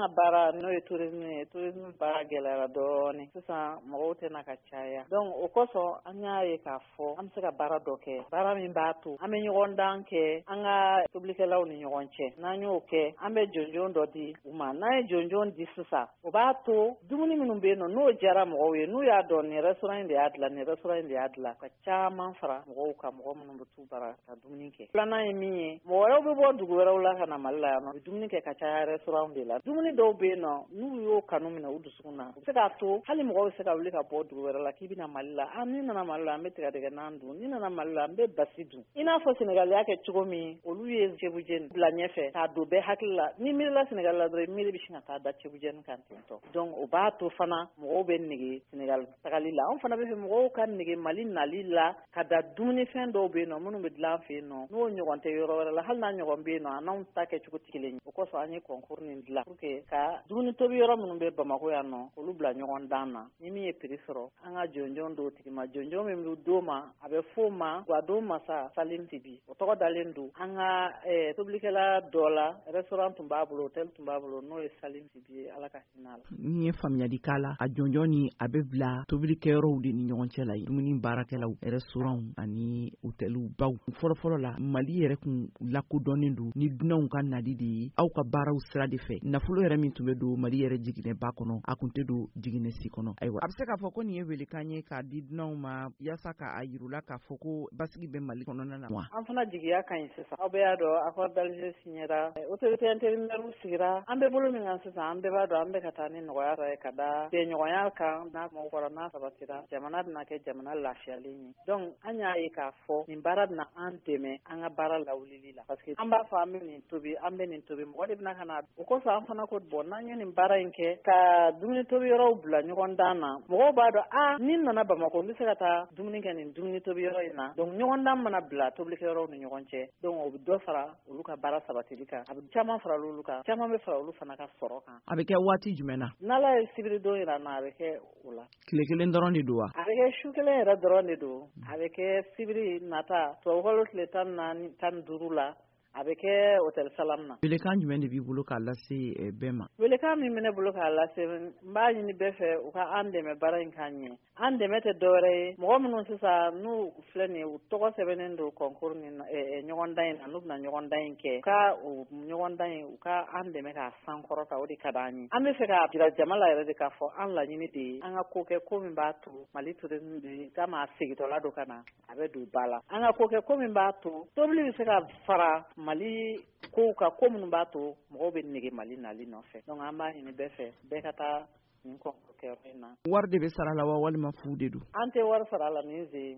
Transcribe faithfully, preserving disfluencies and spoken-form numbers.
ka baara n'o ye tourisme ye tourisme baara gɛlɛyara dɔɔni sisan mɔgɔw tɛ na ka caya donc o kosɔn an y'a ye k'a fɔ an bɛ se ka baara dɔ kɛ baara min b'a to an bɛ ɲɔgɔn dan kɛ an ka tobilikɛlaw ni ɲɔgɔn cɛ n'an y'o kɛ an bɛ jɔnjɔn dɔ di u ma n'an ye jɔnjɔn di sisan o b'a to dumuni minnu bɛ yen nɔ n'o diyara mɔgɔw ye n'u y'a dɔn nin restaurant in de y'a dilan nin restaurant in de y'a dilan ka caman fara mɔgɔw kan mɔgɔ minnu bɛ t'u bara ka dumuni kɛ filanan ye min ye mɔgɔ wɛrɛw bɛ bɔ dugu wɛrɛw la ka na Mali la yan nɔ u bɛ dumuni kɛ ka caya restaurant de la dumuni dɔw bɛ yen nɔ n'u y'o kanu minɛ u dusukun na u bɛ se k'a to hali mɔgɔw bɛ se ka wuli ka bɔ dugu wɛrɛ la k'i bɛna Mali la ah ni nana Mali la an bɛ tigɛdɛgɛnan dun ni nana Mali la an bɛ basi dun i n'a fɔ Sénégal y'a kɛ cogo min olu ye Sebujeni bila ɲɛfɛ k'a don bɛɛ hakili la ni miirila Sénégal la dɔrɔn i miiri bɛ sin ka taa da Sebujeni kan ten tɔ donc o b'a to fana mɔgɔw bɛ nege Sénégal tagali la anw fana bɛ fɛ mɔgɔw ka nege Mali nali la ka da dumunifɛn dɔw bɛ yen nɔ minnu bɛ dilan an fɛ yen nɔ n'o ɲɔgɔn tɛ yɔrɔ wɛrɛ la hali n'a ɲɔgɔn bɛ yen nɔ a n'anw ta kɛcogo tɛ kelen ye o kosɔn an ye concours nin dilan pour que ka dumuni tobi yɔrɔ minnu bɛ Bamakɔ yan nɔ olu bila ɲɔgɔn dan na ni min ye prix sɔrɔ an ka jɔnjɔn d'o tigi ma jɔnjɔn min bɛ d'o ma a bɛ f'o ma Guado Masa Salim Sibi o tɔgɔ dalen don an ka tobilikɛla dɔ la restaurant tun b'a bolo hôtel tun b'a bolo n'o ye Salim Sibi ye Ala ka hinɛ a la. Ni ye faamuyali k'a la a jɔnjɔn ni a bɛ bila tobilikɛyɔrɔw de ni ɲɔgɔn cɛ la dumuni baarakɛlaw restaurant ani hôteliw baw fɔlɔfɔlɔ la Mali yɛrɛ kun lakodɔnnen don ni dunanw ka nali de ye aw ka baaraw sira de fɛ nafolo yɛrɛ min tun bɛ don Mali yɛrɛ jiginɛba kɔnɔ a kun tɛ don jiginɛsi kɔnɔ ayiwa a bɛ se k'a fɔ ko nin ye welekan ye k'a di dunanw ma yaasa k'a yirula k'a fɔ ko basigi bɛ Mali kɔnɔna na wa an fana jigiya ka ɲi sisan aw bɛɛ y'a dɔn accord d'Alger signera autorité intérimaire sigira an bɛ bolo min kan sisan an bɛɛ b'a dɔn an bɛ ka taa ni nɔgɔya dɔ ye ka da bɛnɲɔgɔnya kan n'a kuma kɔrɔ n'a sabatira jamana bɛna kɛ jamana lafiyalen ye donc an y'a ye k'a fɔ nin baara bɛna an dɛmɛ an ka baara lawulili la parce que an b'a fɔ an bɛ nin tobi an bɛ nin tobi mɔgɔ de bɛna ka na o kosɔn an fana ko bon n'an ye nin baara in kɛ ka dumuni tobi yɔrɔw bila ɲɔgɔn dan na mɔgɔw b'a dɔn ah ni nana Bamakɔ n bɛ se ka taa dumuni kɛ nin dumuni tobi yɔrɔ in na donc ɲɔgɔn dan mana bila tobilikɛyɔrɔw ni ɲɔgɔn cɛ donc o bɛ dɔ fara olu ka baara sabatili kan a bɛ caman fara olu kan caman bɛ fara olu fana ka sɔrɔ kan a bɛ kɛ waati jumɛn na n'Ala ye sibiridon jira n na a bɛ kɛ o la tile kelen dɔrɔn de don wa a bɛ kɛ su kelen yɛrɛ dɔrɔn de don a bɛ kɛ sibiri nata tubabukalo tile tan ni naani tan ni duuru la a bɛ kɛ hôtel Salam na. Welekan jumɛn de b'i bolo k'a lase bɛɛ ma? Welekan min bɛ ne bolo k'a lase n b'a ɲini bɛɛ fɛ u ka an dɛmɛ baara in k'a ɲɛ. An dɛmɛ tɛ dɔwɛrɛ ye mɔgɔ minnu sisan n'u filɛ nin ye u tɔgɔ sɛbɛnnen don concours nin na ɲɔgɔn dan in na n'u bɛna ɲɔgɔn dan in kɛ u ka o ɲɔgɔn dan in u ka an dɛmɛ k'a sankɔrɔta o de ka d'an ye. An bɛ fɛ k'a jira jama la yɛrɛ de k'a fɔ an laɲini de ye an ka ko kɛ ko min b'a to Mali tourisme de kama segintɔla dɔ ka na a bɛ don ba la. An ka ko kɛ ko min b'a to tobili bɛ se ka fara Mali kow ka ko minnu b'a to mɔgɔw bɛ nege Mali nali nɔfɛ donc an b'a ɲini bɛɛ fɛ bɛɛ ka taa nin concours kɛyɔrɔ in na. Wari de bɛ sara la wa walima fu de don? An tɛ wari sara la nin ze